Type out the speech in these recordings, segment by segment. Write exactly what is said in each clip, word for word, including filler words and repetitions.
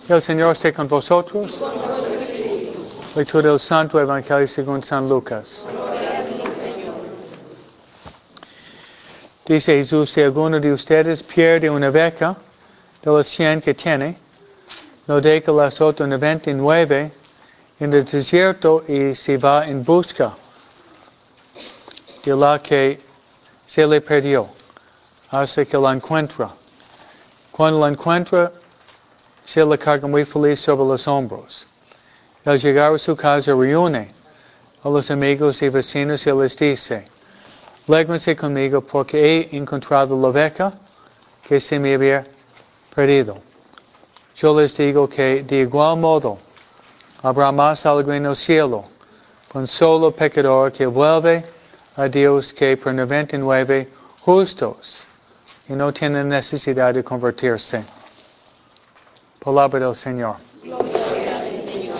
El Señor esté con vosotros. Lectura del Santo Evangelio según San Lucas. Dice Jesús, si alguno de ustedes pierde una oveja de las cien que tiene, no deja las otras noventa y nueve en el desierto y se va en busca de la que se le perdió, hasta que la encuentra. Cuando la encuentra, se la carga muy feliz sobre los hombros. Al llegar a su casa reúne a los amigos y vecinos y les dice, alégrense conmigo porque he encontrado la oveja que se me había perdido. Yo les digo que de igual modo habrá más alegría en el cielo por un solo pecador que vuelve a Dios que por noventa y nueve justos y no tienen necesidad de convertirse. Palabra del Señor. Gloria al Señor.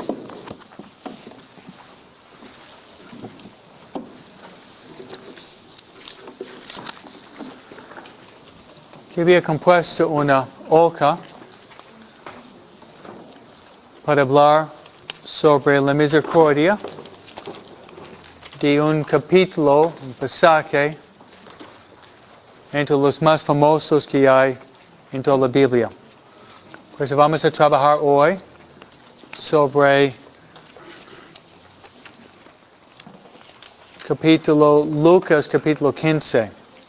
Que había compuesto una hoja para hablar sobre la misericordia de un capítulo, un pasaje, entre los más famosos que hay en toda la Biblia. Pues vamos a trabajar hoy sobre capítulo Lucas, capítulo quince.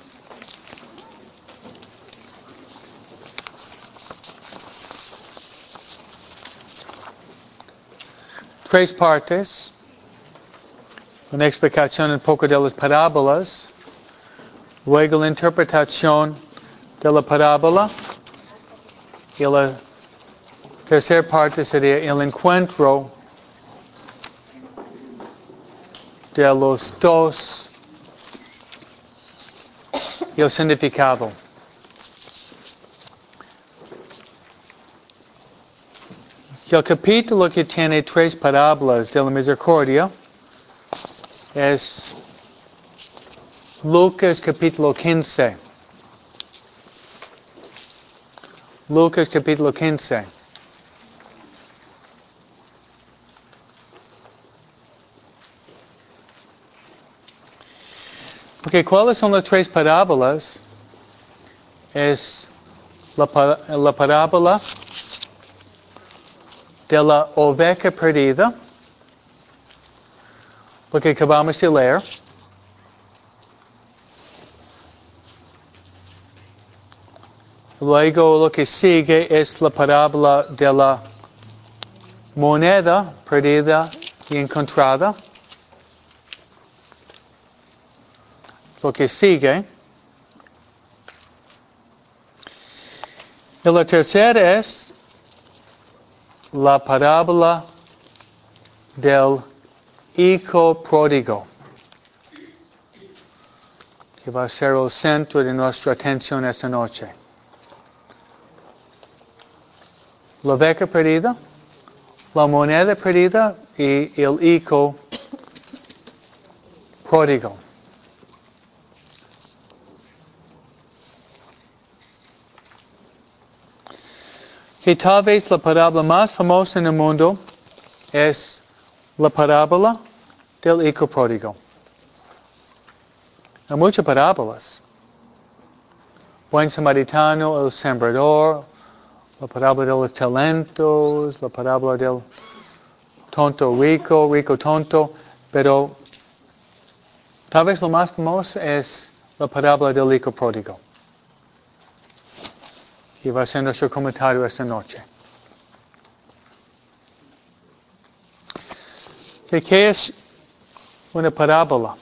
Tres partes, una explicación un poco de las parábolas, luego la interpretación de la parábola y la tercera parte sería el encuentro de los dos y el significado. El capítulo que tiene tres parábolas de la misericordia es Lucas capítulo quince. Lucas capítulo quince. Porque ¿cuáles son las tres parábolas? Es la, la parábola de la oveja perdida, lo que acabamos de leer. Luego lo que sigue es la parábola de la moneda perdida y encontrada. Lo que sigue. Y la tercera es la parábola del hijo pródigo, que va a ser el centro de nuestra atención esta noche. La oveja perdida, la moneda perdida y el hijo pródigo. Que tal vez la parábola más famosa en el mundo es la parábola del hijo pródigo. Hay muchas parábolas. Buen samaritano, el sembrador, la parábola de los talentos, la parábola del tonto rico, rico tonto, pero tal vez lo más famoso es la parábola del hijo pródigo. Y va a ser nuestro comentario esta noche. ¿Qué es una parábola?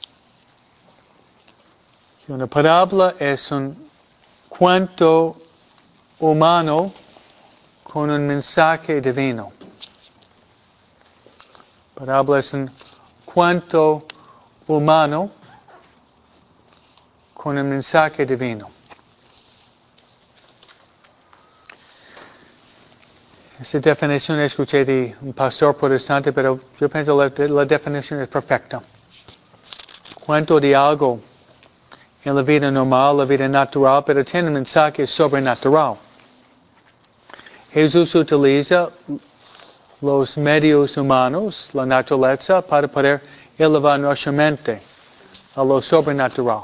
Una parábola es un cuento humano con un mensaje divino. Parábola es un cuento humano con un mensaje divino. Esta definición escuché de un pastor protestante, pero yo pienso que la, la definición es perfecta. Cuento de algo en la vida normal, la vida natural, pero tiene un mensaje sobrenatural. Jesús utiliza los medios humanos, la naturaleza, para poder elevar nuestra mente a lo sobrenatural.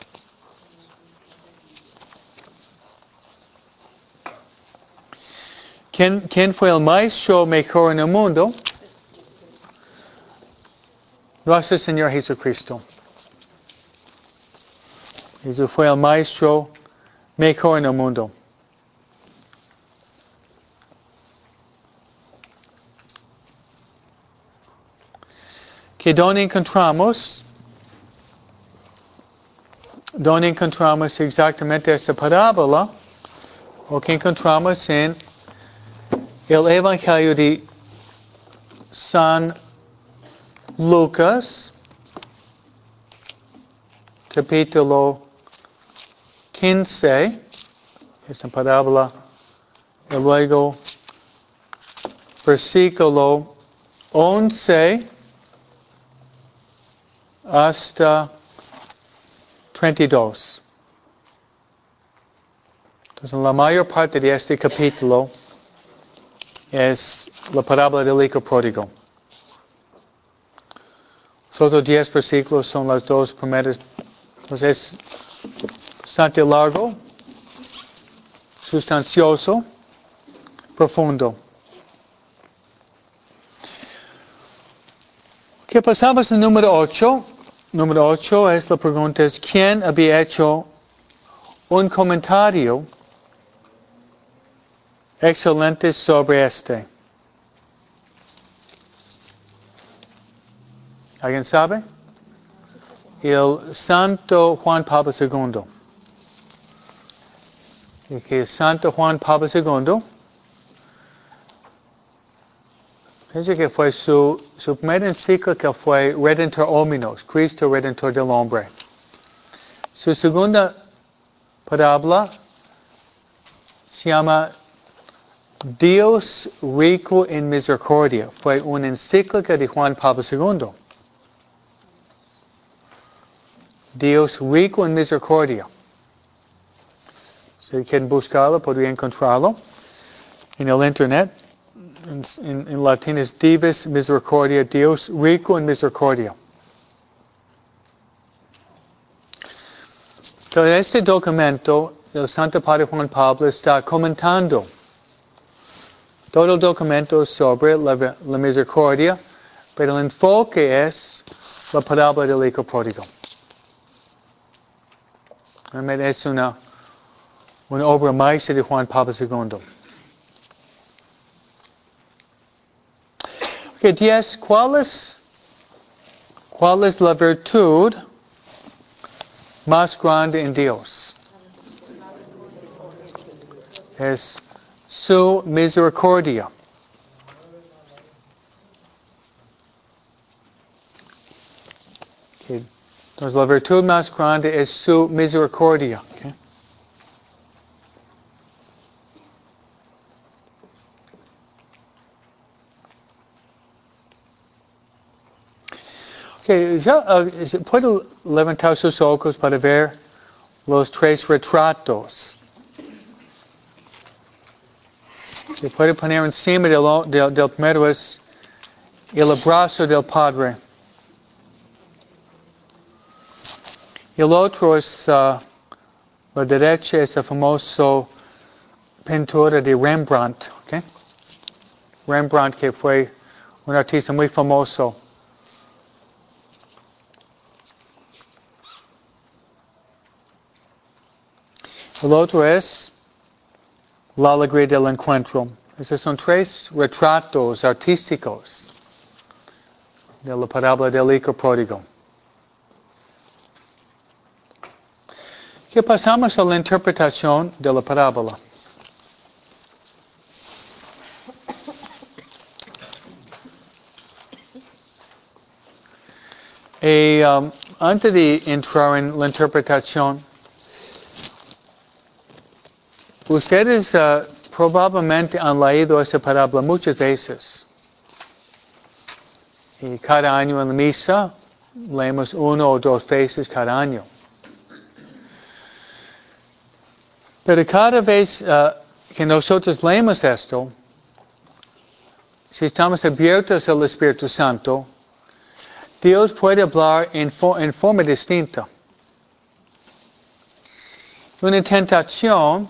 ¿Quién, quién fue el maestro mejor en el mundo? Nuestro Señor Jesucristo. Jesús fue el maestro mejor en el mundo. ¿Que dónde encontramos? ¿Dónde encontramos exactamente esta parábola? ¿O que encontramos en el Evangelio de San Lucas, capítulo quince, esta parábola, y luego versículo once hasta treinta y dos. Entonces, la mayor parte de este capítulo es la parábola del hijo pródigo. Los otros diez versículos son las dos primeras. Entonces, es bastante largo, sustancioso, profundo. ¿Qué pasamos en número ocho? Número ocho es la pregunta, es ¿quién había hecho un comentario excelente sobre este? ¿Alguien sabe? El Santo Juan Pablo segundo. Y que el Santo Juan Pablo segundo, pienso que fue su, su primera encíclica fue Redentor Hominos, Cristo Redentor del Hombre. Su segunda parábola se llama Dios rico en misericordia. Fue una encíclica de Juan Pablo segundo. Dios rico en misericordia. Si quieren buscarlo, podrían encontrarlo en el internet. En, en, en latín es Divis Misericordia, Dios rico en misericordia. Entonces, este documento, el Santo Padre Juan Pablo está comentando todo el documento sobre la, la misericordia, pero el enfoque es la parábola del hijo pródigo. Es una, una obra maestra de Juan Pablo segundo. Okay, diez, ¿cuál es, ¿cuál es la virtud más grande en Dios? Es su misericordia. Okay. Entonces la virtud más grande es su misericordia. Okay. Okay, ya, uh, ¿puedo levantar sus ojos para ver los tres retratos? Se puede poner encima del, del, del primero es el abrazo del Padre. El otro es, uh, la derecha es el famoso pintura de Rembrandt. Okay? Rembrandt, que fue un artista muy famoso. El otro es la alegría del encuentro. Esos son tres retratos artísticos de la parábola del hijo pródigo. ¿Qué pasamos a la interpretación de la parábola? Y, um, antes de entrar en la interpretación, ustedes uh, probablemente han leído esa parábola muchas veces. Y cada año en la misa leemos uno o dos veces cada año. Pero cada vez uh, que nosotros leemos esto, si estamos abiertos al Espíritu Santo, Dios puede hablar en, for, en forma distinta. Una tentación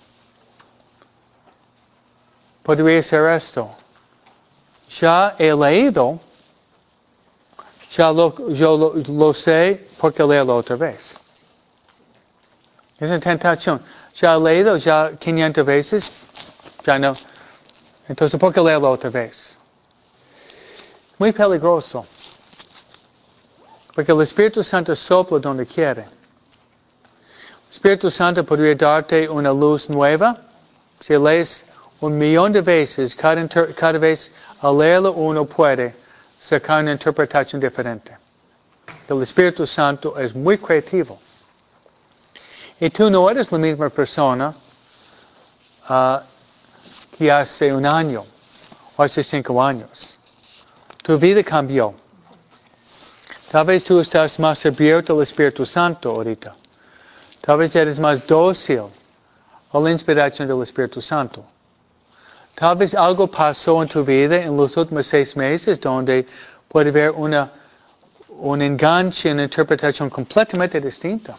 podría ser esto. Ya he leído, ya lo, yo lo, lo sé porque leo otra vez. Es una tentación. Ya he leído ya quinientas veces, ya no. Entonces, ¿por qué leerlo otra vez? Muy peligroso. Porque el Espíritu Santo sopla donde quiere. El Espíritu Santo podría darte una luz nueva. Si lees un millón de veces, cada, inter, cada vez al leerlo uno puede sacar una interpretación diferente. El Espíritu Santo es muy creativo. Y tú no eres la misma persona uh, que hace un año o hace cinco años. Tu vida cambió. Tal vez tú estás más abierto al Espíritu Santo ahorita. Tal vez eres más dócil a la inspiración del Espíritu Santo. Tal vez algo pasó en tu vida en los últimos seis meses donde puede haber una, un enganche, una interpretación completamente distinta.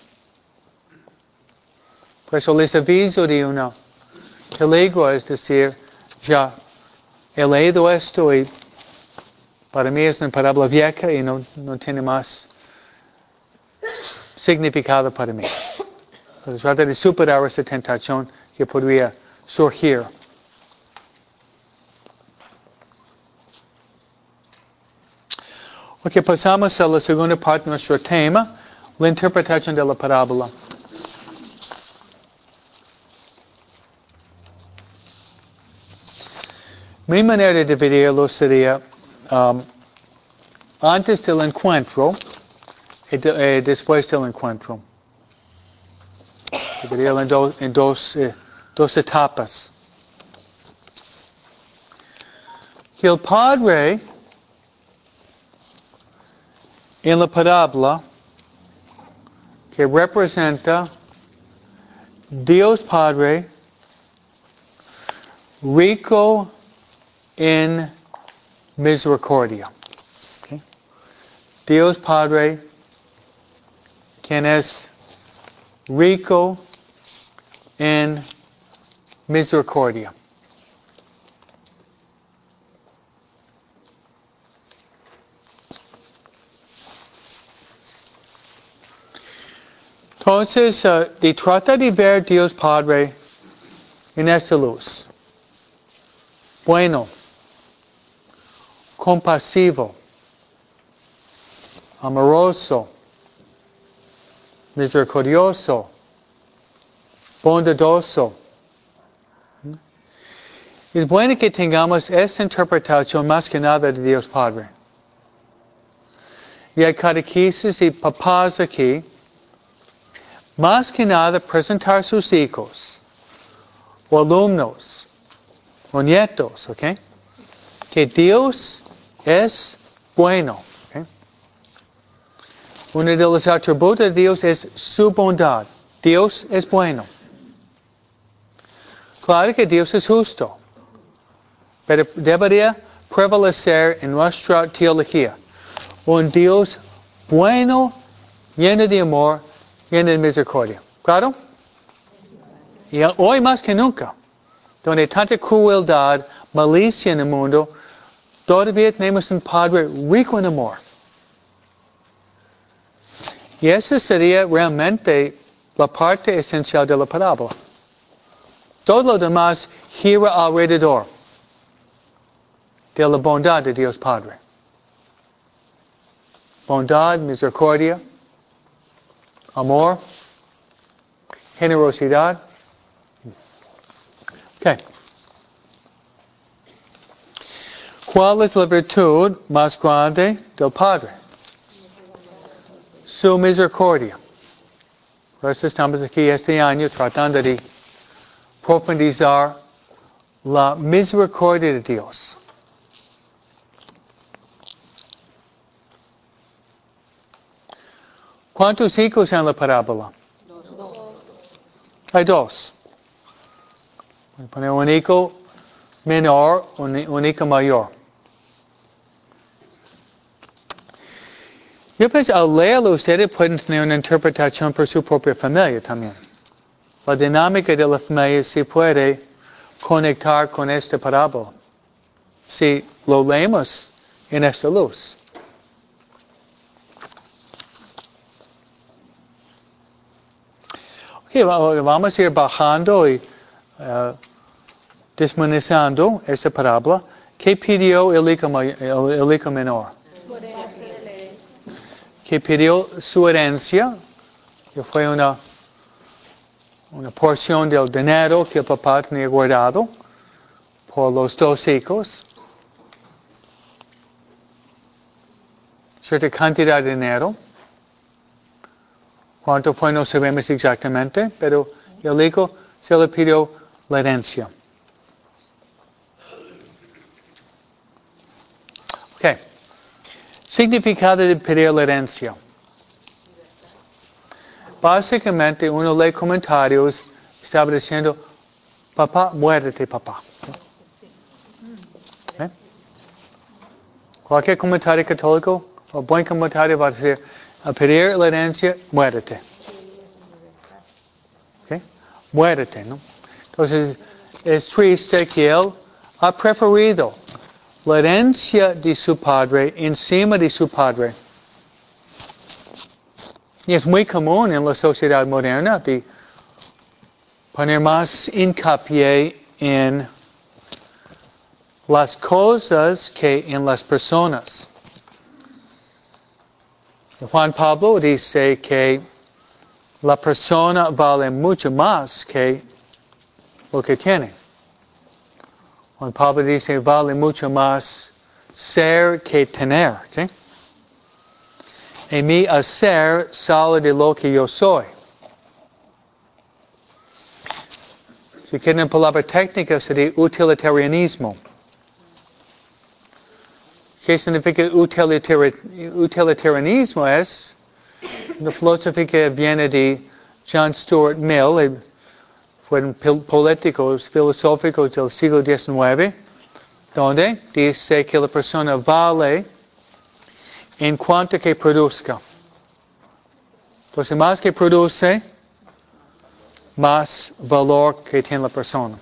Por eso les aviso de una peligro, es decir, ya he leído esto y para mí es una parábola vieja y no, no tiene más significado para mí. Entonces trata de superar esa tentación que podría surgir. Ok, pasamos a la segunda parte de nuestro tema, la interpretación de la parábola. Mi manera de dividirlo sería um, antes del encuentro y de, eh, después del encuentro. Dividirlo en, do, en dos, eh, dos etapas. Y el Padre, en la parábola, que representa Dios Padre, rico en misericordia. Okay. Dios Padre, quien es rico en misericordia. Entonces, uh, de trata de ver Dios Padre en esta luz. Bueno, compasivo, amoroso, misericordioso, bondadoso. Es bueno que tengamos esta interpretación más que nada de Dios Padre. Y hay catequesis y papás aquí, más que nada presentar sus hijos, o alumnos, o nietos, ¿ok? Que Dios es bueno. ¿Okay? Uno de los atributos de Dios es su bondad. Dios es bueno. Claro que Dios es justo. Pero debería prevalecer en nuestra teología un Dios bueno, lleno de amor, lleno de misericordia. ¿Claro? Y hoy más que nunca, donde hay tanta crueldad, malicia en el mundo, todavía tenemos un Padre rico en amor. Y esa sería realmente la parte esencial de la parábola. Todo lo demás gira alrededor de la bondad de Dios Padre. Bondad, misericordia, amor, generosidad. Okay. ¿Cuál es la virtud más grande del Padre? Su misericordia. Por eso estamos aquí este año tratando de profundizar la misericordia de Dios. ¿Cuántos hijos en la parábola? Dos. Hay dos. Poner un hijo menor, un, un hijo mayor. Yo pienso, al leerlo, ustedes pueden tener una interpretación por su propia familia también. La dinámica de la familia se puede conectar con esta parábola. Si lo leemos en esta luz. Okay, vamos a ir bajando y uh, desmenuzando esta parábola. ¿Qué pidió el hijo, el, el hijo menor? Que pidió su herencia, que fue una, una porción del dinero que el papá tenía guardado por los dos hijos. Cierta cantidad de dinero. Cuánto fue no sabemos exactamente, pero el hijo se le pidió la herencia. Ok. Significado de pedir la herencia. Básicamente uno lee comentarios, estaba diciendo, papá, muérete, papá. ¿Eh? Cualquier comentario católico o buen comentario va a decir, a pedir la herencia, muérete. ¿Okay? Muérete, ¿no? Entonces, es triste que él ha preferido la herencia de su padre encima de su padre. Y es muy común en la sociedad moderna de poner más hincapié en las cosas que en las personas. Juan Pablo dice que la persona vale mucho más que lo que tiene. Juan Pablo dice vale mucho más ser que tener. ¿Okay? Y mi hacer sale de lo que yo soy. Si quieren palabra técnica sería utilitarianismo. ¿Qué significa utilitarianismo? Es una filosofía que viene de John Stuart Mill, fueron políticos filosóficos del siglo diecinueve, donde dice que la persona vale en cuanto que produzca. Entonces, más que produce, más valor que tiene la persona.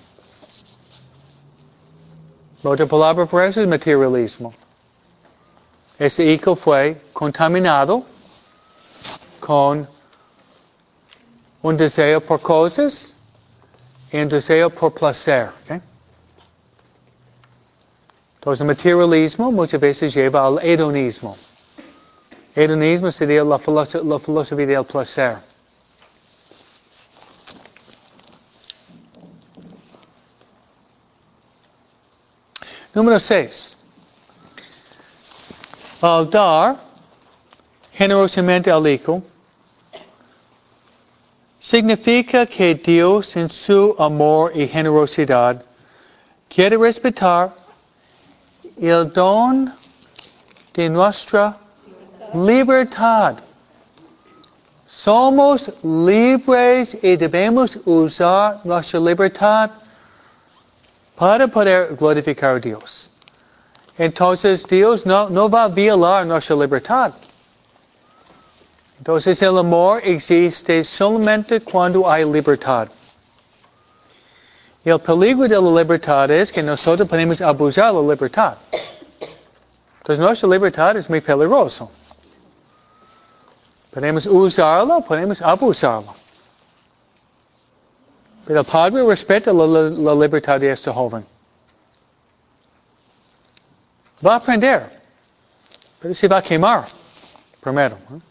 La otra palabra por eso es materialismo. Ese hijo fue contaminado con un deseo por cosas y un deseo por placer. ¿Okay? Entonces, el materialismo muchas veces lleva al hedonismo. Hedonismo sería la filosofía, la filosofía del placer. Número seis. Al dar generosamente al hijo, significa que Dios en su amor y generosidad quiere respetar el don de nuestra libertad. Somos libres y debemos usar nuestra libertad para poder glorificar a Dios. Entonces Dios no, no va a violar nuestra libertad. Entonces el amor existe solamente cuando hay libertad. Y el peligro de la libertad es que nosotros podemos abusar de la libertad. Entonces nuestra libertad es muy peligrosa. Podemos usarla, podemos abusarla. Pero el Padre respeta la, la, la libertad de este joven. Va a aprender, pero se va a quemar primero. ¿eh?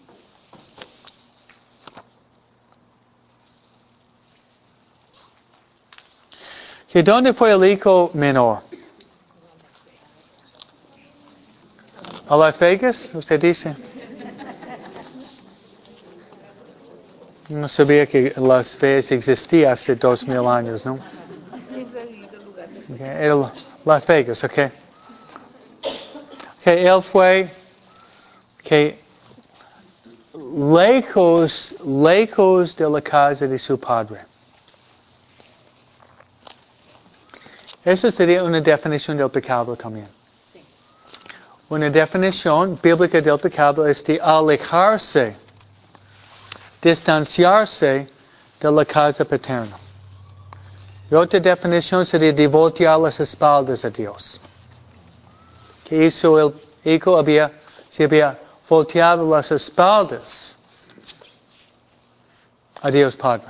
¿Que dónde fue el hijo menor? ¿A Las Vegas? ¿Usted dice? No sabía que Las Vegas existía hace dos mil años, ¿no? Okay, era Las Vegas, ok. Que él fue que lejos, lejos de la casa de su padre. Eso sería una definición del pecado también. Sí. Una definición bíblica del pecado es de alejarse, distanciarse de la casa paterna. Y otra definición sería de voltear las espaldas a Dios. Que hizo el hijo había, se había volteado las espaldas a Dios Padre.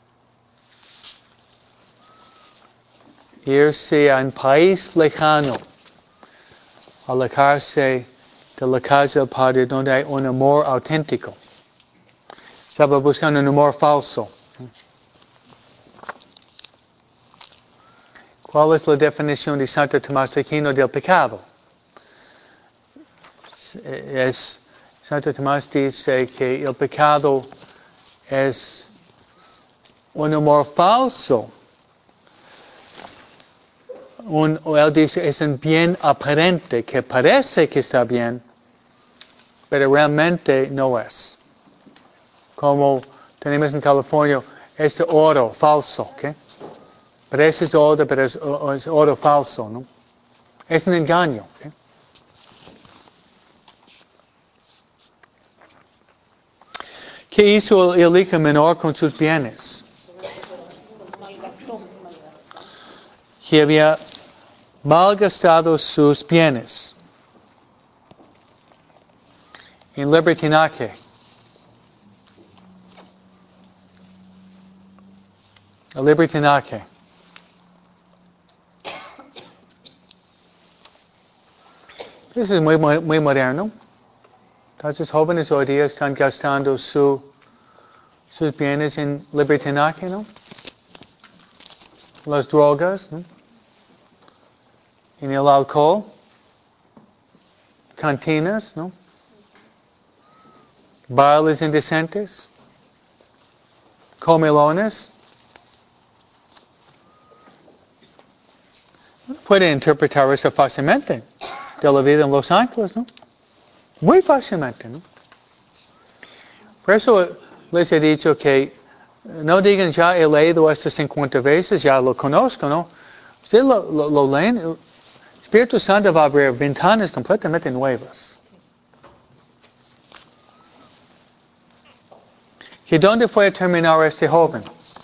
Irse a un país lejano, alejarse de la casa del Padre donde hay un amor auténtico. Estaba buscando un amor falso. ¿Cuál es la definición de Santo Tomás de Aquino del pecado? Es, Santo Tomás dice que el pecado es un amor falso. Un, él dice es un bien aparente que parece que está bien, pero realmente no es. Como tenemos en California, este oro falso, ¿ok? Parece es oro, pero es, es oro falso, ¿no? Es un engaño, ¿ok? ¿Qué hizo el hijo menor con sus bienes? Malgastó. Que había malgastado sus bienes en libertinaje. El libertinaje. Eso es muy, muy, muy moderno. Entonces, jóvenes hoy día están gastando su, sus bienes en libertinaje, ¿no? Las drogas, ¿no? En el alcohol, cantinas, ¿no? Bailes indecentes, comelones. Puede interpretar eso fácilmente de la vida en Los Ángeles, ¿no? Muy fácilmente, ¿no? Por eso les he dicho que no digan ya he leído esto cincuenta veces, ya lo conozco, ¿no? Ustedes lo, lo, lo leen, el Espíritu Santo va a abrir ventanas completamente nuevas. ¿Y dónde fue a terminar este joven?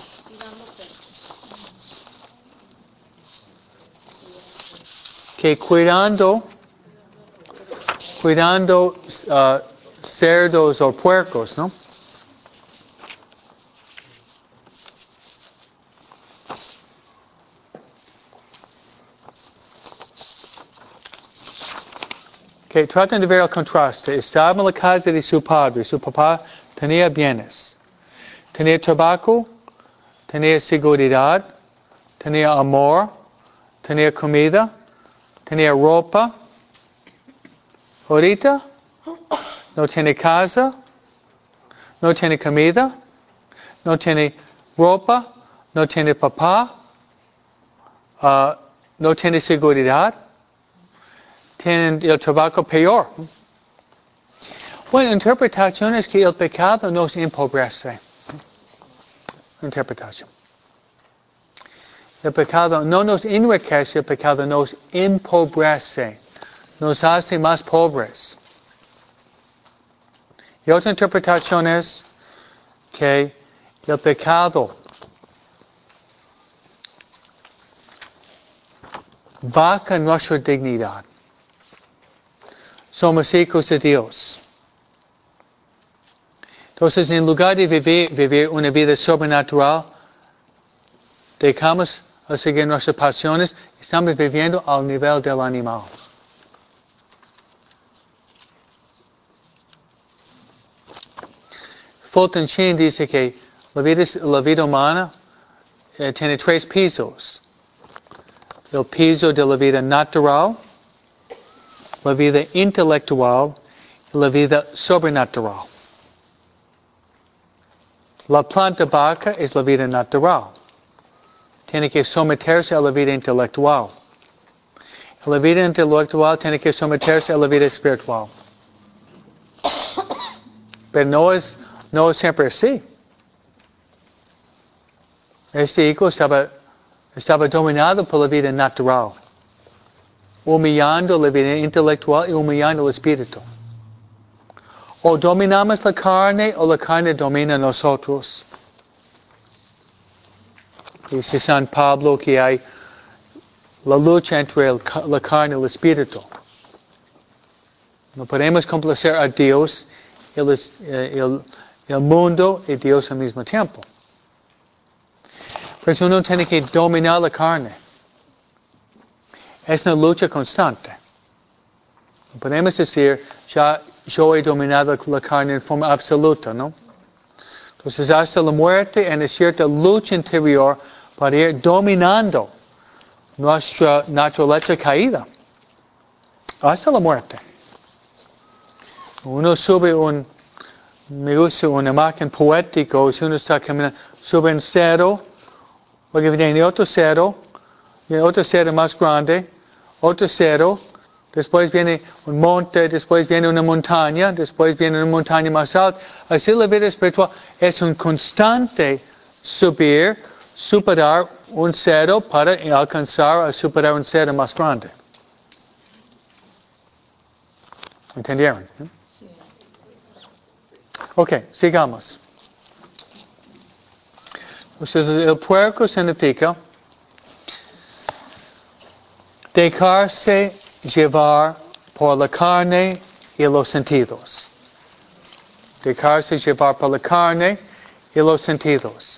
Que cuidando, cuidando uh, cerdos o puercos, ¿no? Que tratan de ver el contraste. Estaba en la casa de su padre, su papá tenía bienes, tenía tabaco, tenía seguridad, tenía amor, tenía comida, tenía ropa. Ahorita no tiene casa, no tiene comida, no tiene ropa, no tiene papá, uh, no tiene seguridad, tienen el tabaco peor. Bueno, interpretación es que el pecado nos empobrece. Interpretación. El pecado no nos enriquece, el pecado nos empobrece, nos hace más pobres. Y otra interpretación es que el pecado baja nuestra dignidad. Somos hijos de Dios. Entonces, en lugar de vivir, vivir una vida sobrenatural, dejamos a seguir nuestras pasiones, estamos viviendo al nivel del animal. Fulton Sheen dice que la vida, la vida humana eh, tiene tres pisos. El piso de la vida natural, la vida intelectual y la vida sobrenatural. La planta baja es la vida natural. Tiene que someterse a la vida intelectual. La vida intelectual tiene que someterse a la vida espiritual. Pero no es, no es siempre así. Este hijo estaba, estaba dominado por la vida natural, humillando la vida intelectual y humillando el espíritu. O dominamos la carne o la carne domina a nosotros. Dice San Pablo que hay la lucha entre el, la carne y el espíritu. No podemos complacer a Dios, el, el, el mundo y Dios al mismo tiempo. Por eso uno tiene que dominar la carne. Es una lucha constante. No podemos decir, ya yo he dominado la carne en forma absoluta, ¿no? Entonces hasta la muerte hay cierta lucha interior para ir dominando nuestra naturaleza caída. Hasta la muerte. Uno sube un, me gusta una imagen poética, si uno está caminando, sube un cero, luego viene otro cero, viene otro cero más grande, otro cero, después viene un monte, después viene una montaña, después viene una montaña más alta. Así la vida espiritual es un constante subir, superar un cero para alcanzar a superar un cero más grande. ¿Entendieron? ¿Eh? Ok, sigamos. Entonces, el puerco significa dejarse llevar por la carne y los sentidos. Dejarse llevar por la carne y los sentidos.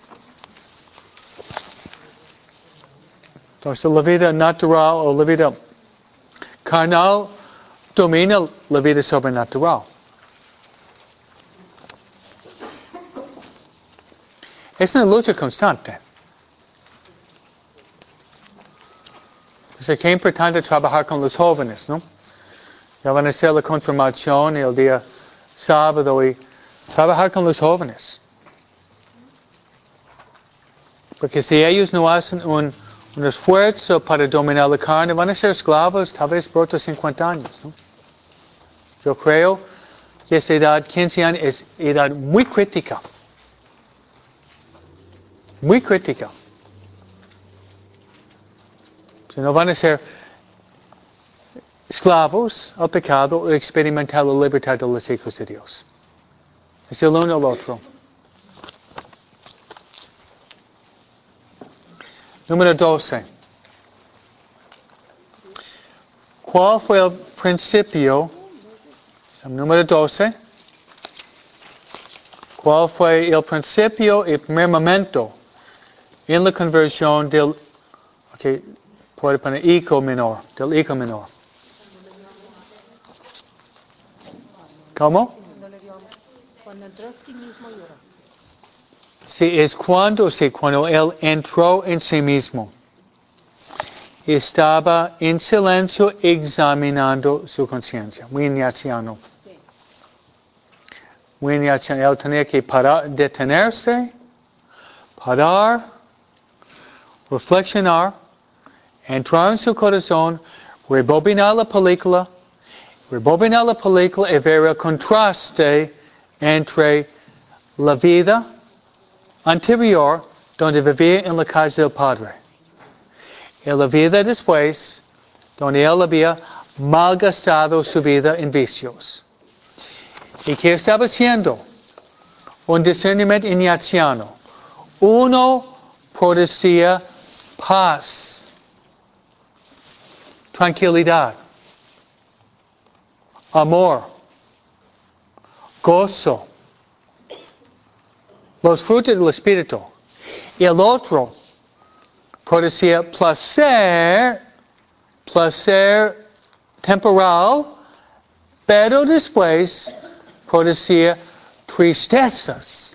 Entonces, la vida natural o la vida carnal domina la vida sobrenatural. Es una lucha constante. Entonces, qué importante trabajar con los jóvenes, ¿no? Ya van a hacer la confirmación el día sábado y trabajar con los jóvenes. Porque si ellos no hacen un, un esfuerzo para dominar la carne, van a ser esclavos tal vez por otros cincuenta años, ¿no? Yo creo que esa edad, quince años, es edad muy crítica. Muy crítica. Si no van a ser esclavos al pecado o experimentar la libertad de los hijos de Dios. Es el uno o el otro. Número doce. ¿Cuál fue el principio? Número doce. ¿Cuál fue el principio y primer momento en la conversión del, okay, puede poner hijo menor, del hijo menor? ¿Cómo? Cuando entró en sí mismo lloró. Sí, es cuando, sí, cuando él entró en sí mismo. Estaba en silencio examinando su conciencia. Muy ignaciano. Sí. Muy ignaciano. Él tenía que parar, detenerse, parar, reflexionar, entrar en su corazón, rebobinar la película, rebobinar la película y ver el contraste entre la vida anterior, donde vivía en la casa del Padre, y la vida después, donde él había malgastado su vida en vicios. ¿Y qué estaba haciendo? Un discernimiento ignaciano. Uno producía paz, tranquilidad, amor, gozo, los frutos del Espíritu. Y el otro producía placer, placer temporal, pero después producía tristezas.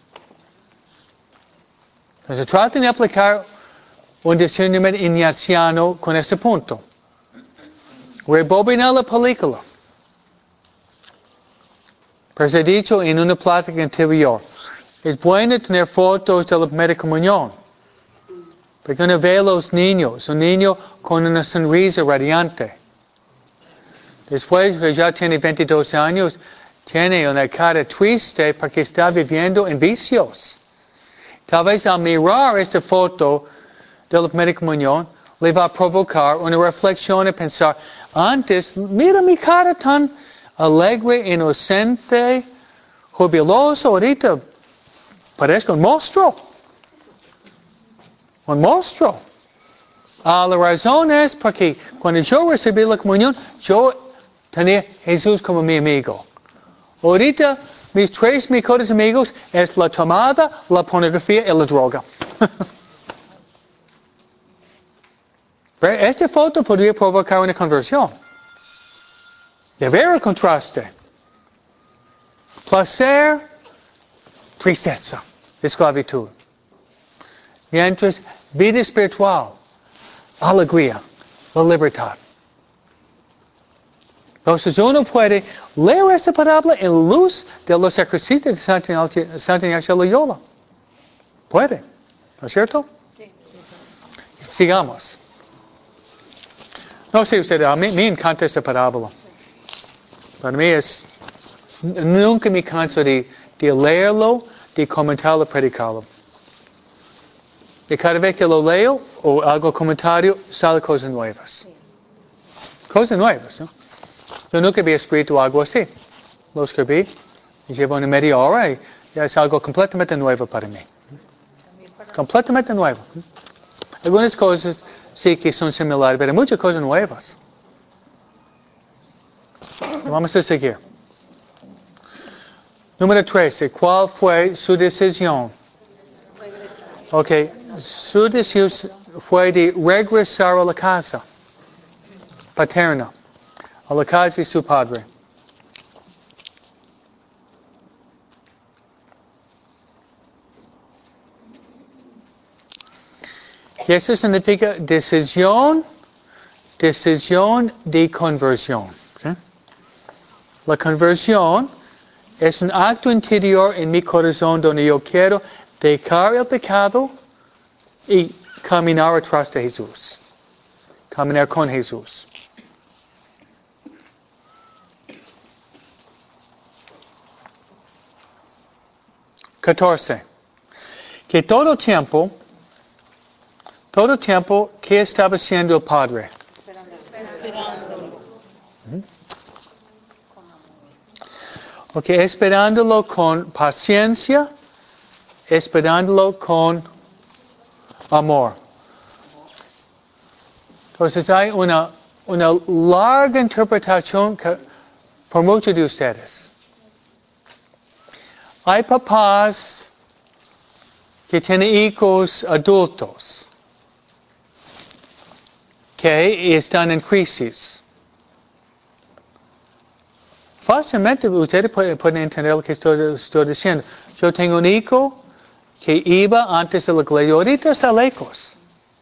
Entonces traten de aplicar un discernimiento ignaciano con ese punto. Rebobinar la película. Pues he dicho en una plática anterior, es bueno tener fotos de la primera comunión. Porque uno ve a los niños, un niño con una sonrisa radiante. Después que ya tiene veintidós años, tiene una cara triste porque está viviendo en vicios. Tal vez al mirar esta foto, de la primera comunión le va a provocar una reflexión y pensar, antes, mira mi cara tan alegre, inocente, jubiloso, ahorita parezco un monstruo. Un monstruo. Ah, la razón es porque cuando yo recibí la comunión, yo tenía Jesús como mi amigo. Ahorita, mis tres mejores amigos es la tomada, la pornografía y la droga. Esta foto podría provocar una conversión. De ver el contraste. Placer, tristeza, esclavitud. Mientras, vida espiritual, alegría, la libertad. Entonces uno puede leer esta parábola en luz de los ejercicios de Santa Ignacia de Loyola. Puede, ¿no es cierto? Sí. Sigamos. No sé usted, a mí me encanta esta parábola. Para mí es, nunca me canso de, de leerlo, de comentarlo, predicarlo. Y cada vez que lo leo o hago comentario, salen cosas nuevas. Cosas nuevas, ¿no? Yo nunca había escrito algo así. Lo escribí y llevo una media hora y ya es algo completamente nuevo para mí. Completamente nuevo. Algunas cosas sí que son similares, pero muchas cosas nuevas. Vamos a seguir. Número trece. ¿Cuál fue su decisión? Ok. Su decisión fue de regresar a la casa paterna, a la casa de su padre. Y eso significa decisión, decisión de conversión. ¿Sí? La conversión es un acto interior en mi corazón donde yo quiero dejar el pecado y caminar atrás de Jesús. Caminar con Jesús. catorce. Que todo tiempo, todo tiempo, ¿qué estaba haciendo el Padre? Esperándolo. Ok, esperándolo con paciencia, esperándolo con amor. Entonces hay una, una larga interpretación que, por muchos de ustedes. Hay papás que tienen hijos adultos que están en crisis. Fácilmente ustedes pueden, pueden entender lo que estoy, estoy diciendo. Yo tengo un hijo que iba antes de la iglesia, ahorita está lejos.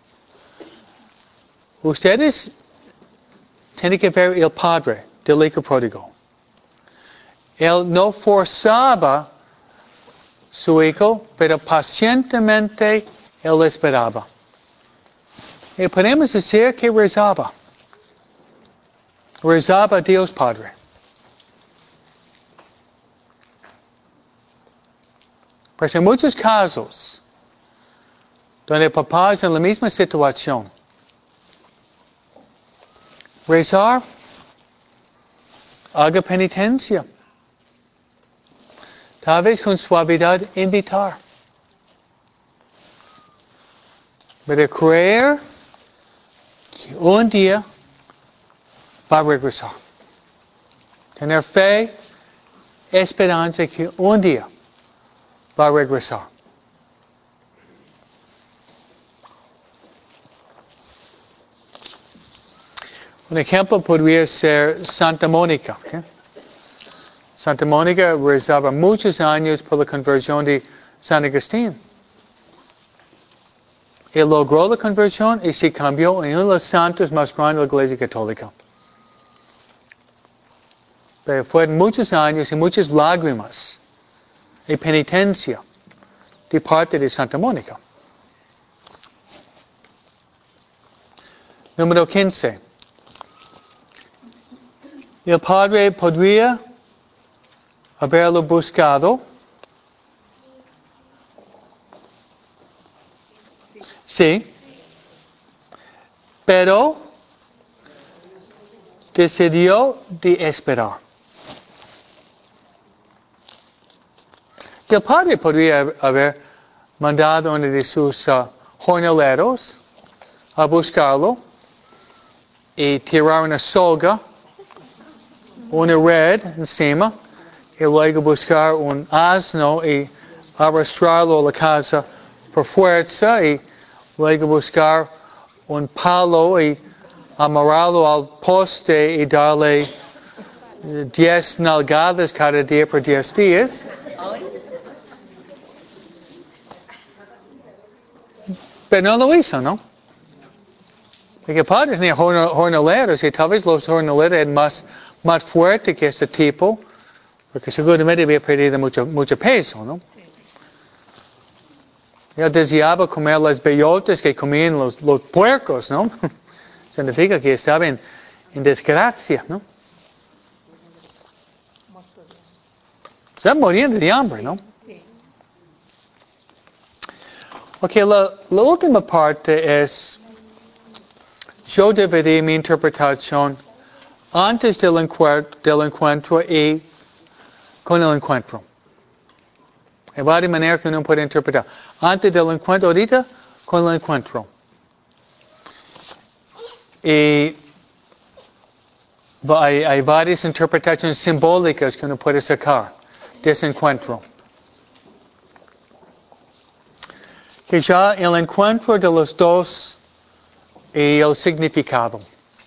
Ustedes tienen que ver el padre del hijo pródigo. Él no forzaba su hijo, pero pacientemente él esperaba. Y podemos decir que rezaba. Rezaba a Dios Padre. Pues en muchos casos, donde el papá es en la misma situación, rezar, haga penitencia. Tal vez con suavidad invitar. Pero creer que un día va a regresar. Tener fe, esperanza que un día va a regresar. Un ejemplo podría ser Santa Mónica. ¿Okay? Santa Mónica rezaba muchos años por la conversión de San Agustín. Él logró la conversión y se cambió en uno de los santos más grandes de la Iglesia Católica. Pero fueron muchos años y muchas lágrimas y penitencia de parte de Santa Mónica. Número quince. El Padre podría haberlo buscado. Sí. pero decidió de esperar. Y el padre podría haber mandado a uno de sus uh, jornaleros a buscarlo y tirar una soga, una red encima, y luego buscar un asno y arrastrarlo a la casa por fuerza, y luego buscar un palo y amarrarlo al poste y darle diez nalgadas cada día por diez días. Pero no lo hizo, ¿no? Porque padre tenía jornaleros y tal vez los jornaleros eran más, más fuertes que ese tipo, porque seguramente había perdido mucho, mucho peso, ¿no? Sí. Él deseaba comer las bellotas que comían los, los puercos, ¿no? Significa que estaba en, en desgracia, ¿no? Estaba muriendo de hambre, ¿no? Sí. Ok, la, la última parte es, yo dividí mi interpretación antes del encuentro, del encuentro y con el encuentro. Hay varias maneras que uno puede interpretar. Antes del encuentro, ahorita, con el encuentro. Y hay, hay varias interpretaciones simbólicas que uno puede sacar de ese encuentro. Que ya el encuentro de los dos y el significado.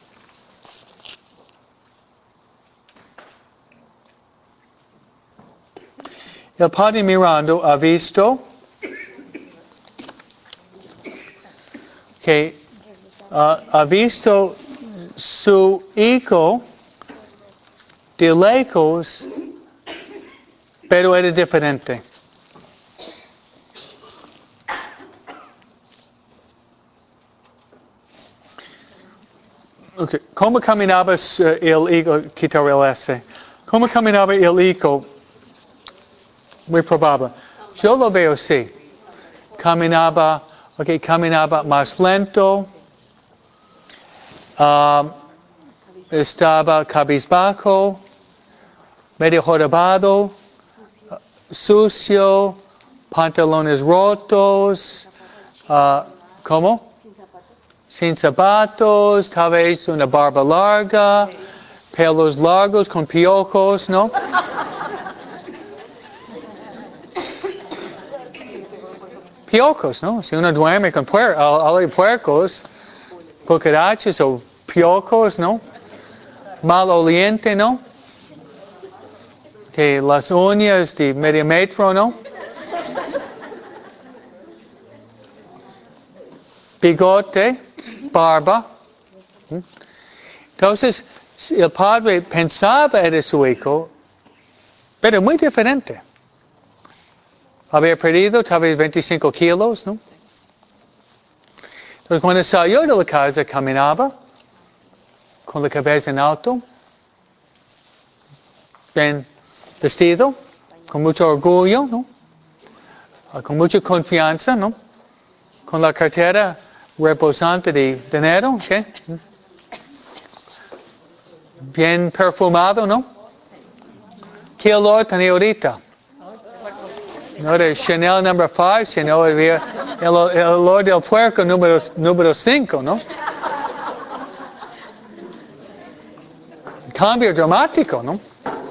El padre mirando ha visto que uh, ha visto su hijo de lejos, pero era diferente. Okay. ¿Cómo caminaba el hijo? Quitar el S. ¿Cómo caminaba el hijo? Muy probable. Yo lo veo así. Caminaba, okay, caminaba más lento. Um, estaba cabizbajo, medio jorobado, sucio, pantalones rotos. Uh, ¿Cómo? Sin zapatos, tal vez una barba larga, pelos largos con piojos, ¿no? Piojos, ¿no? Si uno duerme con puer al, puercos, cucarachas o piojos, ¿no? Mal oliente, ¿no? Que las uñas de medio metro, ¿no? Bigote, barba. Entonces, el padre pensaba era su hijo, pero muy diferente. Había perdido tal vez veinticinco kilos, ¿no? Entonces, cuando salió de la casa, caminaba con la cabeza en alto, bien vestido, con mucho orgullo, ¿no? Con mucha confianza, ¿no? Con la cartera reposante de dinero, ¿sí? Bien perfumado, ¿no? ¿Qué olor tenía ahorita? No era Chanel número cinco, sino había el, el olor del puerco número, número cinco, ¿no? Cambio dramático, ¿no?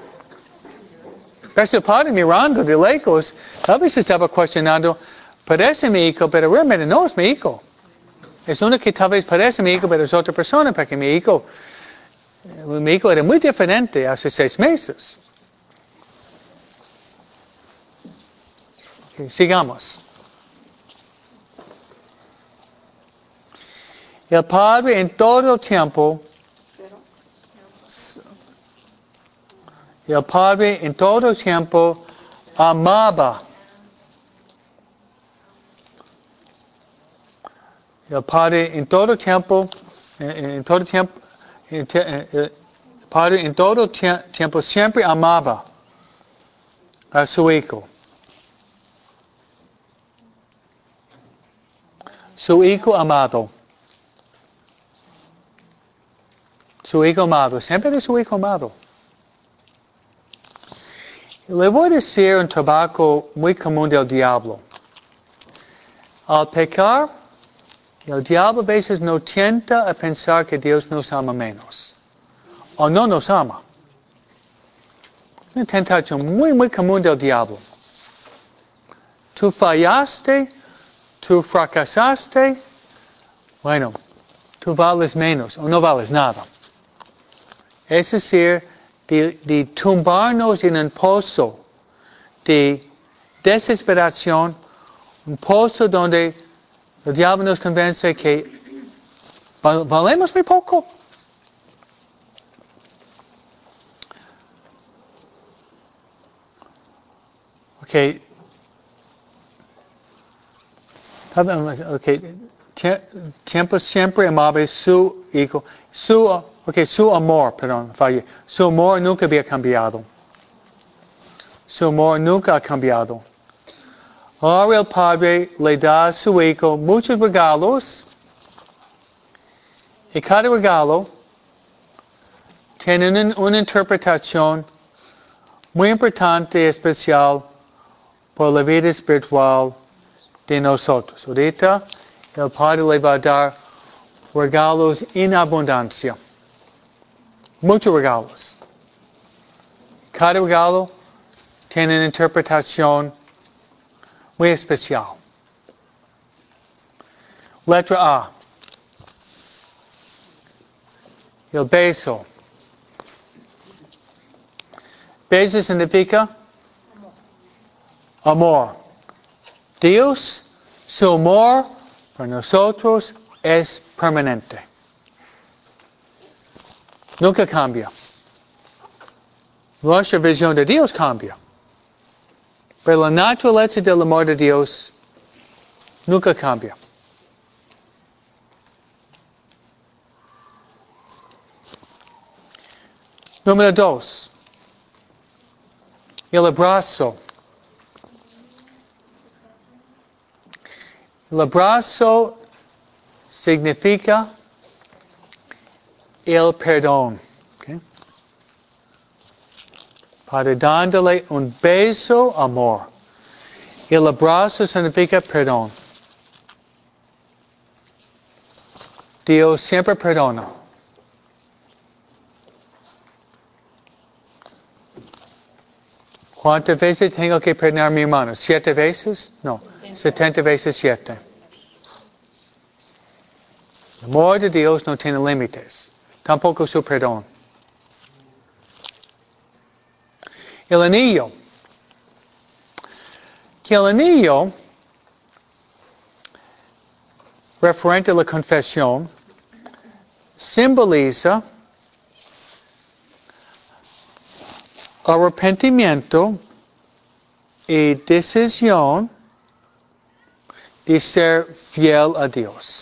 Pero el padre mirando de lejos, a veces estaba cuestionando, parece mi hijo, pero realmente no es mi hijo. Es uno que tal vez parece mi hijo, pero es otra persona, porque mi hijo, mi hijo era muy diferente hace seis meses. Okay, sigamos. El padre en todo el tiempo, el padre en todo el tiempo amaba. El padre en todo el tiempo, en, en todo el tiempo, en, el padre en todo el tiempo siempre amaba a su hijo. Su hijo amado. su hijo amado, siempre de su hijo amado. Le voy a decir un trabajo muy común del diablo. Al pecar, el diablo a veces no tienta a pensar que Dios nos ama menos. O no nos ama. Es una tentación muy, muy común del diablo. Tú fallaste, tú fracasaste, bueno, tú vales menos o no vales nada. Es decir, de, de tumbarnos en un pozo de desesperación, un pozo donde el diablo nos convence que val- valemos muy poco. Ok. Ok. Tie- Tiempo siempre amaba su hijo. Su, okay, su amor, perdón, fallé. Su amor nunca había cambiado. Su amor nunca ha cambiado. Ahora el Padre le da a su hijo muchos regalos. Y cada regalo tiene una, una interpretación muy importante y especial por la vida espiritual de nosotros. Ahorita el Padre le va a dar regalos en abundancia. Muchos regalos. Cada regalo tiene una interpretación muy especial. Letra A. El beso. Beso significa amor. Dios, su amor por nosotros es permanente. Nunca cambia. Nuestra visión de Dios cambia. Pero la naturaleza del amor de Dios nunca cambia. Número dos. El abrazo. El abrazo significa el perdón. Okay? Para dándole un beso, amor. El abrazo significa perdón. Dios siempre perdona. ¿Cuántas veces tengo que perdonar a mi hermano? ¿Siete veces? No, setenta veces siete. El amor de Dios no tiene límites. Tampoco su perdón. El anillo. Que el anillo, referente a la confesión, simboliza arrepentimiento y decisión de ser fiel a Dios.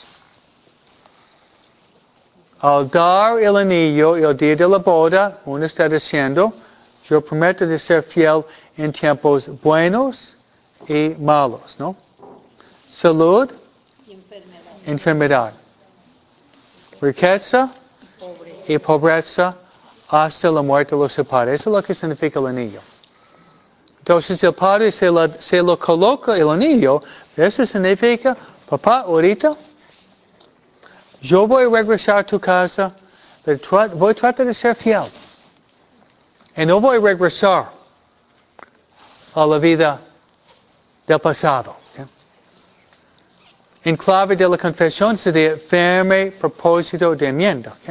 Al dar el anillo el día de la boda, uno está diciendo, yo prometo de ser fiel en tiempos buenos y malos, ¿no? Salud, y enfermedad, enfermedad, riqueza pobreza. y pobreza hasta la muerte de los padres. Eso es lo que significa el anillo. Entonces el padre se, la, se lo coloca el anillo. Eso significa, papá, ahorita yo voy a regresar a tu casa, pero tra- voy a tratar de ser fiel. Y no voy a regresar a la vida del pasado. ¿Okay? En clave de la confesión sería firme propósito de enmienda. ¿Okay?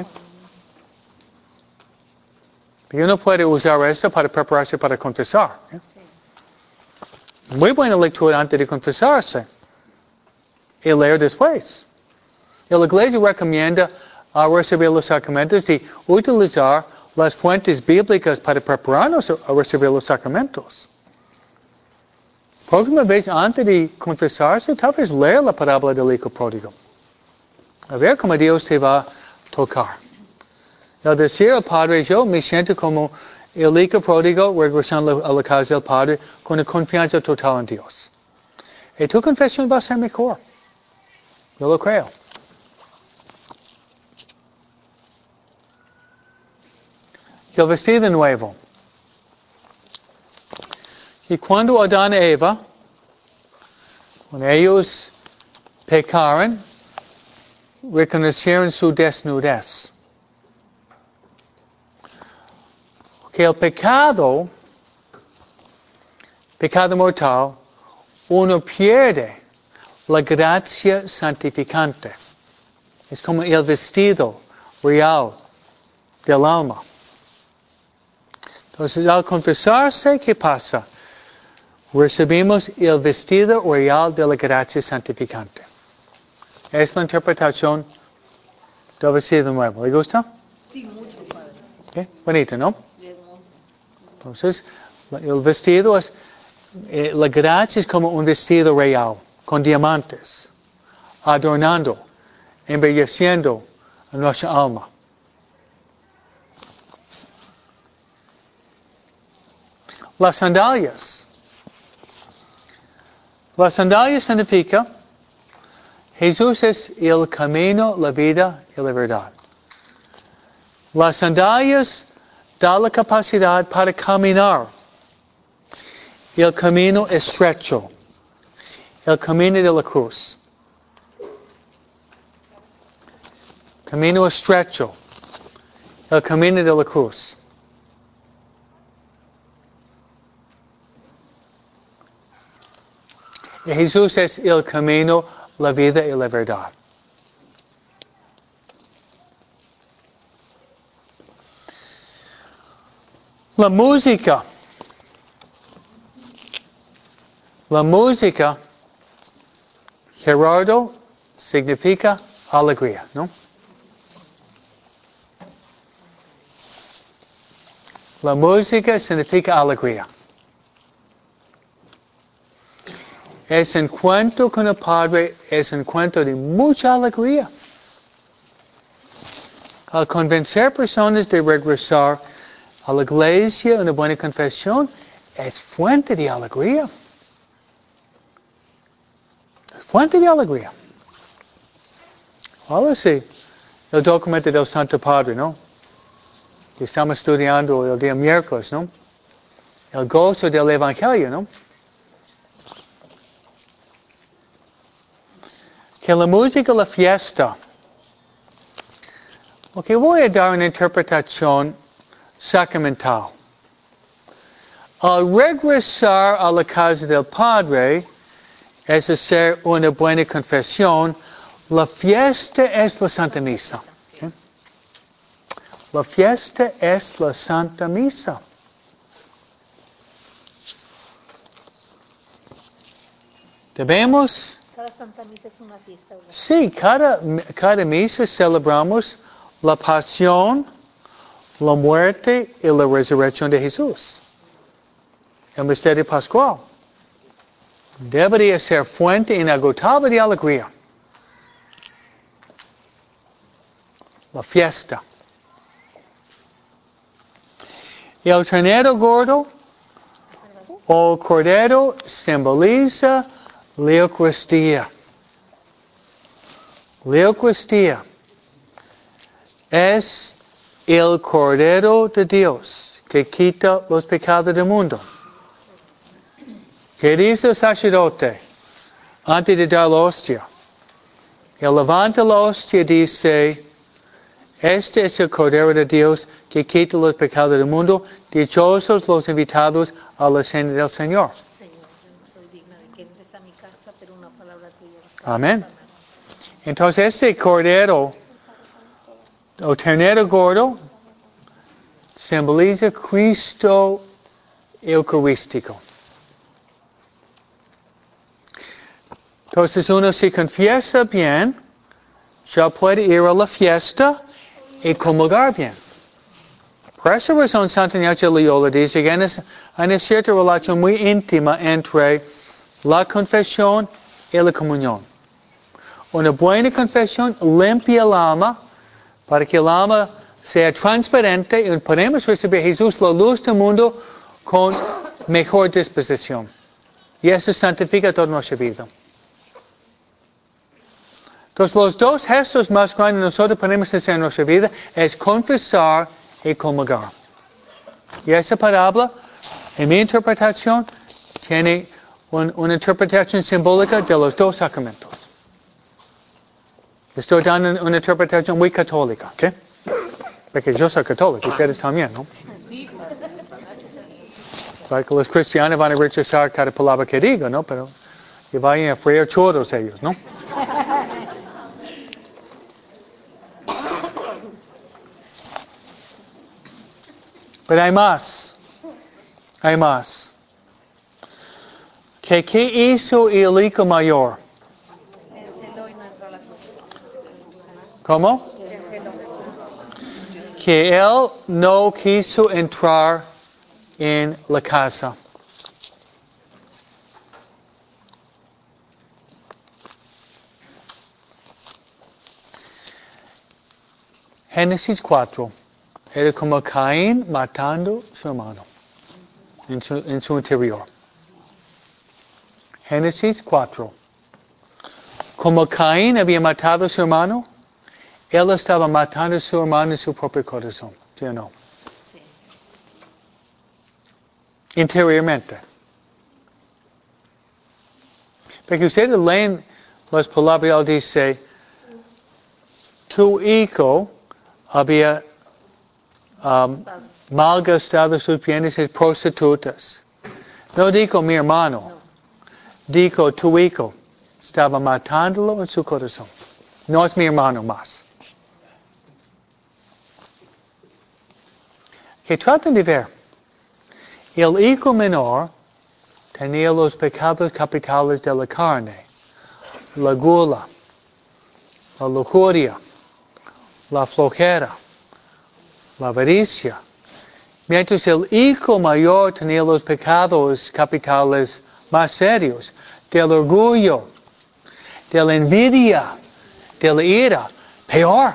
Pero uno puede usar esto para prepararse para confesar. ¿Okay? Muy buena lectura antes de confesarse. Y leer después. Y la iglesia recomienda a recibir los sacramentos de utilizar las fuentes bíblicas para prepararnos a recibir los sacramentos. Próxima vez, antes de confesarse, tal vez leer la parábola del hijo pródigo. A ver cómo Dios te va a tocar. Y al decir al Padre, yo me siento como el hijo pródigo regresando a la casa del Padre con una confianza total en Dios. Y tu confesión va a ser mejor. Yo lo creo. que el vestido nuevo. Y cuando Adán y Eva, cuando ellos pecaron, reconocieron su desnudez. Que el pecado, pecado mortal, uno pierde la gracia santificante. Es como el vestido real del alma. Entonces, al confesarse, ¿qué pasa? Recibimos el vestido real de la gracia santificante. Es la interpretación del vestido nuevo. ¿Le gusta? Sí, mucho, padre. ¿Okay? Bonito, ¿no? Hermoso. Entonces, el vestido es, eh, la gracia es como un vestido real, con diamantes, adornando, embelleciendo a nuestra alma. Las sandalias. Las sandalias significa Jesús es el camino, la vida y la verdad. Las sandalias dan la capacidad para caminar. El camino estrecho. El camino de la cruz. Camino estrecho. El camino de la cruz. Y Jesús es el camino, la vida y la verdad. La música. La música, Gerardo, significa alegría, ¿no? La música significa alegría. Es encuentro con el Padre, es encuentro de mucha alegría. Al convencer personas de regresar a la iglesia, una buena confesión, es fuente de alegría. Es fuente de alegría. Ahora sí, el documento del Santo Padre, ¿no? Que estamos estudiando el día miércoles, ¿no? El gozo del Evangelio, ¿no? Que la música, la fiesta. Ok, voy a dar una interpretación sacramental. Al regresar a la casa del Padre, es hacer una buena confesión, la fiesta es la Santa Misa. ¿Okay? La fiesta es la Santa Misa. Debemos... Cada Santa Misa es una fiesta, ¿verdad? Sí, cada, cada misa celebramos la pasión, la muerte y la resurrección de Jesús. El misterio pascual. Debería ser fuente inagotable de alegría. La fiesta. Y el ternero gordo o cordero simboliza la Eucaristía. La Eucaristía es el Cordero de Dios que quita los pecados del mundo. ¿Qué dice el sacerdote antes de dar la hostia? Él levanta la hostia y dice, este es el Cordero de Dios que quita los pecados del mundo. Dichosos los invitados a la cena del Señor. Señor, yo no soy digna de que entres a mi casa, pero una palabra tuya bastará. Amén. Entonces este Cordero o ternero gordo simboliza Cristo Eucarístico. Entonces uno se confiesa bien, ya puede ir a la fiesta y comulgar bien. Por esa razón, Santa Ignacio de Loyola dice que hay una cierta relación muy íntima entre la confesión y la comunión. Una buena confesión limpia el alma para que el alma sea transparente y podemos recibir a Jesús, la luz del mundo, con mejor disposición. Y eso santifica toda nuestra vida. Entonces, los dos gestos más grandes que nosotros podemos hacer en nuestra vida es confesar y comulgar. Y esa parábola, en mi interpretación, tiene un, una interpretación simbólica de los dos sacramentos. Estoy dando una interpretación muy católica, ¿ok? Porque yo soy católico, ustedes también, ¿no? Para que los cristianos van a rechazar cada palabra que diga, ¿no? Pero que vayan a freír churros ellos, ¿no? Pero hay más. Hay más. ¿Qué, qué hizo el hijo mayor? Se enceló y no entró a la cruz. ¿Cómo? Se enceló. Que él no quiso entrar en la casa. Génesis cuatro. Era como Caín matando a su hermano en su, en su interior. Génesis cuatro. Como Caín había matado a su hermano, él estaba matando a su hermano en su propio corazón. ¿Sí o no? Sí. Interiormente. Porque ustedes leen las palabras, él dice, tu hijo había um, malgastado sus bienes en prostitutas. No dijo mi hermano, No. dijo tu hijo. Estaba matándolo en su corazón. No es mi hermano más. Que traten de ver. El hijo menor tenía los pecados capitales de la carne. La gula, la lujuria, la flojera, la avaricia. Mientras el hijo mayor tenía los pecados capitales más serios, del orgullo, de la envidia, de la ira, peor.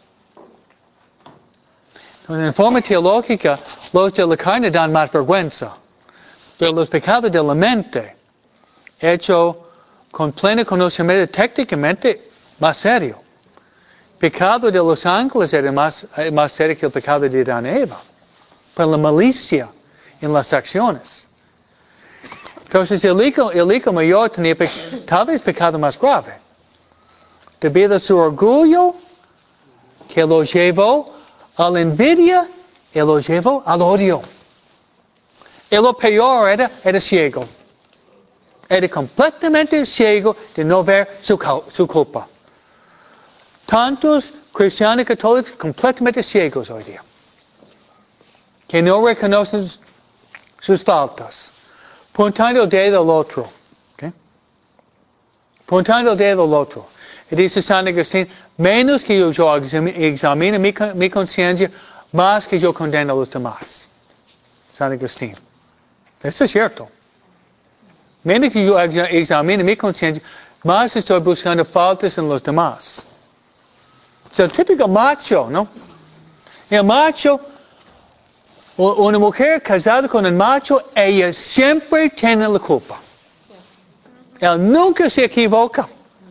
En forma teológica, los de la carne dan más vergüenza, pero los pecados de la mente, hecho con pleno conocimiento técnicamente, más serio. El pecado de los ángeles era más, más serio que el pecado de Adán y Eva. Por la malicia en las acciones. Entonces el hijo, el hijo mayor tenía tal vez pecado más grave. Debido a su orgullo, que lo llevó a la envidia, y lo llevó al odio. Y lo peor era, era ciego. Era completamente ciego de no ver su, su culpa. Tantos cristianos católicos completamente ciegos hoy día. Que no reconocen sus faltas. Puntando el dedo al otro. ¿Okay? Puntando el dedo al otro. Y dice San Agustín, menos que yo, yo examine mi, mi conciencia, más que yo condeno a los demás. San Agustín. Eso es cierto. Menos que yo examine mi conciencia, más estoy buscando faltas en los demás. Es el típico macho, ¿no? El macho, una mujer casada con un macho, ella siempre tiene la culpa. Él nunca se equivoca.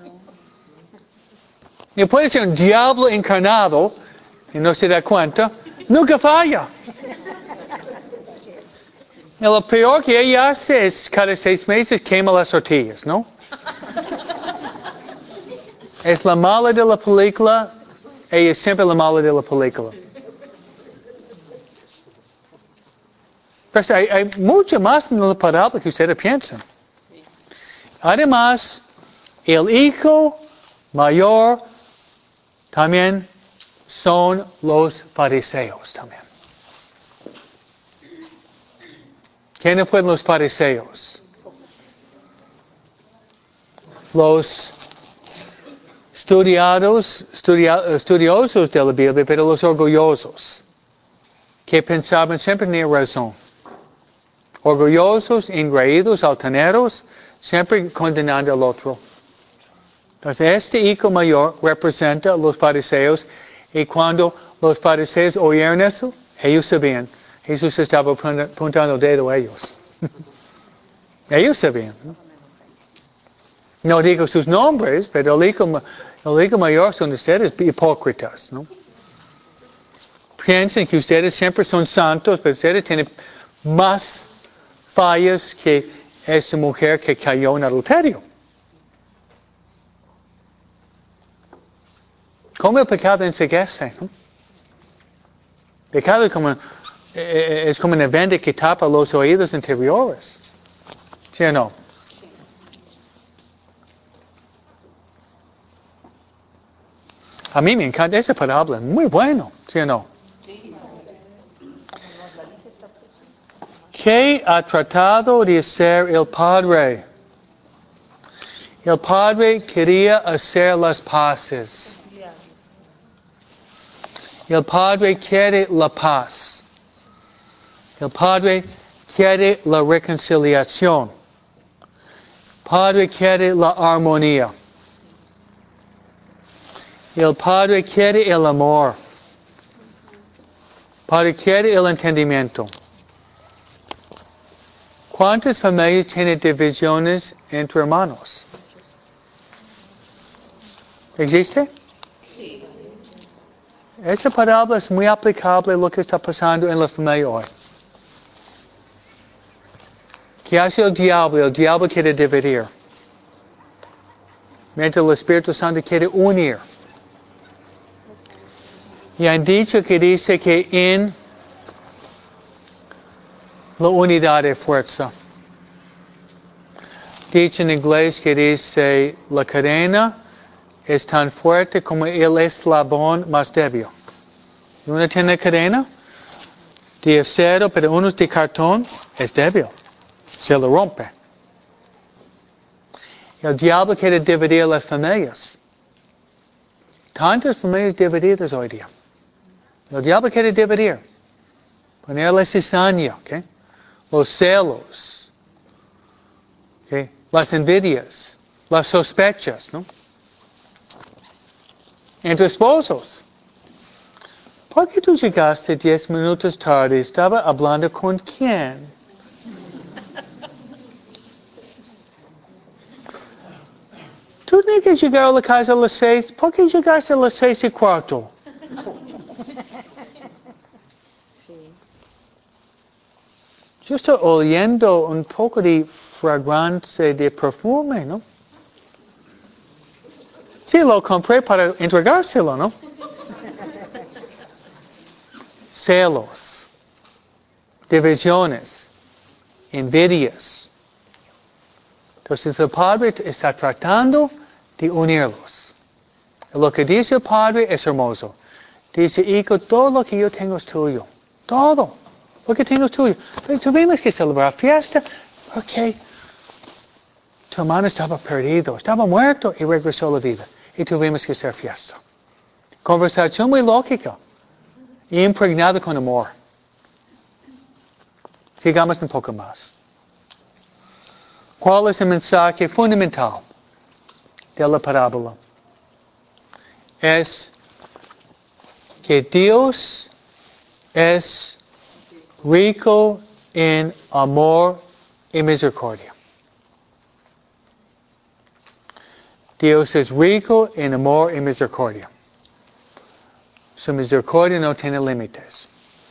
Y puede ser un diablo encarnado, y no se da cuenta, nunca falla. Y lo peor que ella hace es, cada seis meses, quema las tortillas, ¿no? Es la mala de la película, ella es siempre la mala de la película. Pero hay, hay mucho más en la parábola que ustedes piensan. Además, el hijo mayor también son los fariseos también. ¿Quiénes fueron los fariseos? Los estudiados, estudia, estudiosos de la Biblia, pero los orgullosos, que pensaban siempre tener razón. Orgullosos, engreídos, altaneros, siempre condenando al otro. Entonces, este hijo mayor representa a los fariseos, y cuando los fariseos oyeron eso, ellos sabían. Jesús estaba apuntando el dedo a ellos. Ellos sabían. ¿No? No digo sus nombres, pero el hijo, el hijo mayor son ustedes hipócritas, ¿no? piensen que ustedes siempre son santos, pero ustedes tienen más fallas que esa mujer que cayó en adulterio. ¿Cómo el pecado enseguece? ¿No? El pecado es como, es como una venda que tapa los oídos interiores. ¿Sí o no? A mí me encanta esa palabra, muy bueno, ¿sí o no? ¿Qué ha tratado de hacer el Padre? El Padre quería hacer las paces. El Padre quiere la paz. El Padre quiere la reconciliación. El Padre quiere la armonía. El Padre quiere el amor. El Padre quiere el entendimiento. ¿Cuántas familias tienen divisiones entre hermanos? ¿Existe? Sí. Esa palabra es muy aplicable a lo que está pasando en la familia hoy. ¿Qué hace el diablo? El diablo quiere dividir. Mientras el Espíritu Santo quiere unir. Y han dicho que dice que en la unidad de fuerza. Dicho en inglés que dice la cadena es tan fuerte como el eslabón más débil. Y uno tiene cadena de acero, pero uno de cartón, es débil. Se lo rompe. El diablo quiere dividir las familias. Tantas familias divididas hoy día. El diablo quiere dividir. Poner la cizaña, ¿okay? Los celos, ¿okay? Las envidias, las sospechas, ¿no? Entre esposos. ¿Por qué tú llegaste diez minutos tarde? ¿Estaba hablando con quién? Tú tenías que llegar a la casa a las seis. ¿Por qué llegaste a las seis y cuarto? Yo estoy oliendo un poco de fragancia de perfume, ¿no? Sí, lo compré para entregárselo, ¿no? Celos, divisiones, envidias. Entonces el Padre está tratando de unirlos. Lo que dice el Padre es hermoso. Dice, hijo, todo lo que yo tengo es tuyo. Todo lo que tengo es tuyo. Pero tuvimos que celebrar fiesta porque tu hermano estaba perdido, estaba muerto y regresó a la vida. Y tuvimos que hacer fiesta. Conversación muy lógica y impregnada con amor. Sigamos un poco más. ¿Cuál es el mensaje fundamental de la parábola? Es que Dios es rico en amor y misericordia. Dios es rico en amor y misericordia. Su misericordia no tiene límites.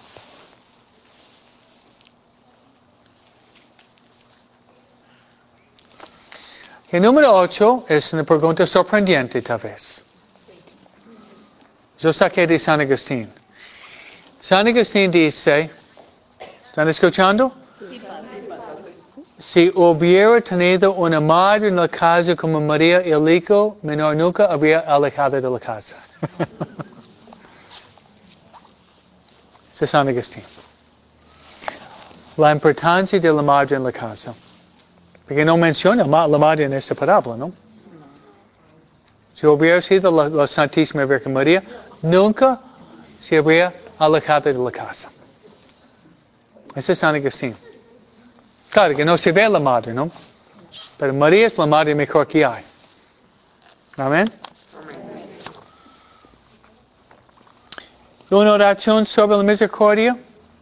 El número ocho es una pregunta sorprendente, tal vez. Yo saqué de San Agustín. San Agustín dice, ¿están escuchando? Sí, padre. Si hubiera tenido una madre en la casa como María, el hijo menor nunca habría alejado de la casa. Ese es San Agustín. La importancia de la madre en la casa. Porque no menciona la madre en esta parábola, ¿no? Si hubiera sido la, la Santísima Virgen María, nunca se habría alejado de la casa. Ese es San Agustín. Claro que no se ve la madre, ¿no? Pero María es la madre mejor que hay. Amén. Una oración sobre la misericordia.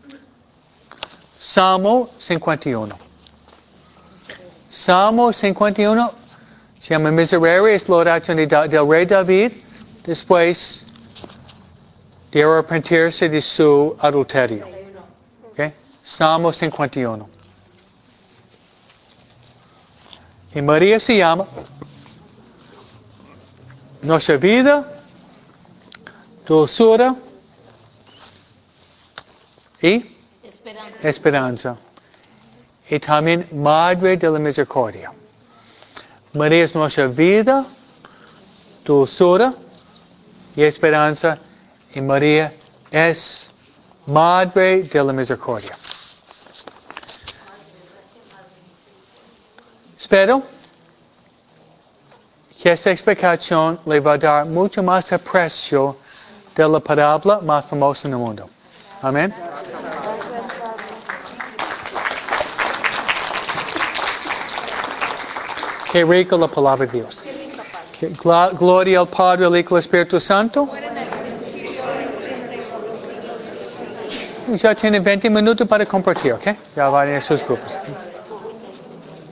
Salmo cincuenta y uno. Salmo cincuenta y uno se llama Miserere, es la oración de, del rey David. Después de arrepentirse de su adulterio. Okay? Salmo cincuenta y uno. Y María se llama nuestra vida, dulzura y Esperanza. esperanza. Y también Madre de la Misericordia. María es nuestra vida, dulzura y esperanza. Y María es Madre de la Misericordia. Espero que esta explicación le va a dar mucho más aprecio de la parábola más famosa en el mundo. Amén. Qué rico la palabra de Dios. Gl- Gloria al Padre, al Hijo y al Espíritu Santo. Ya tienen veinte minutos para compartir, ¿ok? Ya van en sus grupos.